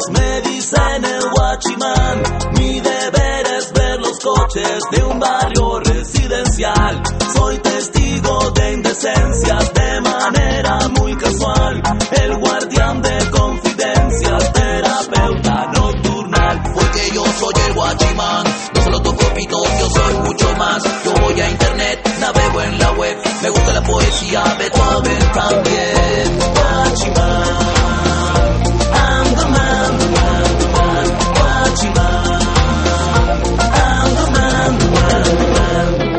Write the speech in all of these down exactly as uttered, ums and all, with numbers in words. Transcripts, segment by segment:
Me dicen el guachimán, mi deber es ver los coches de un barrio residencial. Soy testigo de indecencias de manera muy casual. El guardián de confidencias, terapeuta nocturnal. Porque yo soy el guachimán, no solo toco pitos, yo soy mucho más. Yo voy a internet, navego en la web, me gusta la poesía, Beethoven también. Guachimán, I'm the man, the man, the man. Guachimán, I'm the man, the man, the man.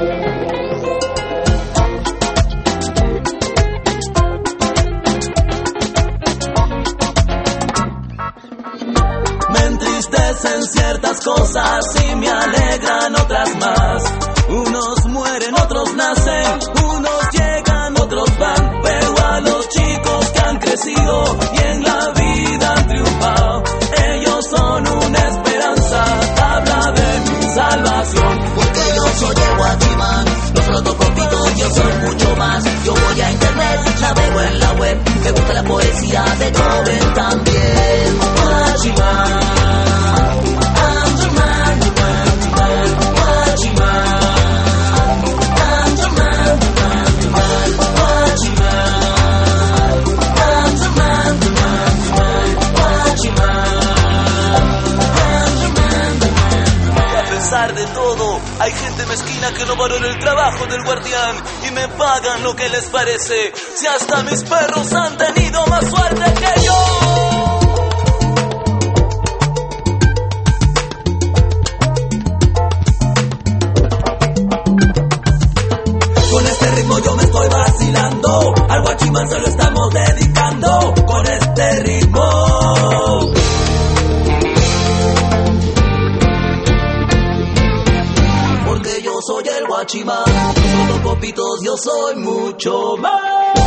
Me entristecen ciertas cosas y me alegran otras más. Unos mueren, otros nacen, unos llegan, otros van. Veo a los chicos que han crecido y en la vida han triunfado. Ellos son una esperanza, habla de mi salvación. Porque yo soy el guachimán, no solo toco pitos, yo soy mucho más. Yo voy a internet, navego en la web, me gusta la poesía, de Beethoven también. Guachimán, I'm the man, the man, the man. Guachimán, I'm the man, the man, the man. Guachimán, I'm the man, the man, the man. Guachimán, I'm the man, the man, the man. A pesar de todo, hay gente mezquina que no valora el trabajo del guardián y me pagan lo que les parece. Si hasta mis perros han tenido más suerte que yo. Con este ritmo yo me estoy vacilando, al guachimán se lo estamos dedicando. Con este ritmo, porque yo soy el guachimán, no solo copitos, yo soy mucho más.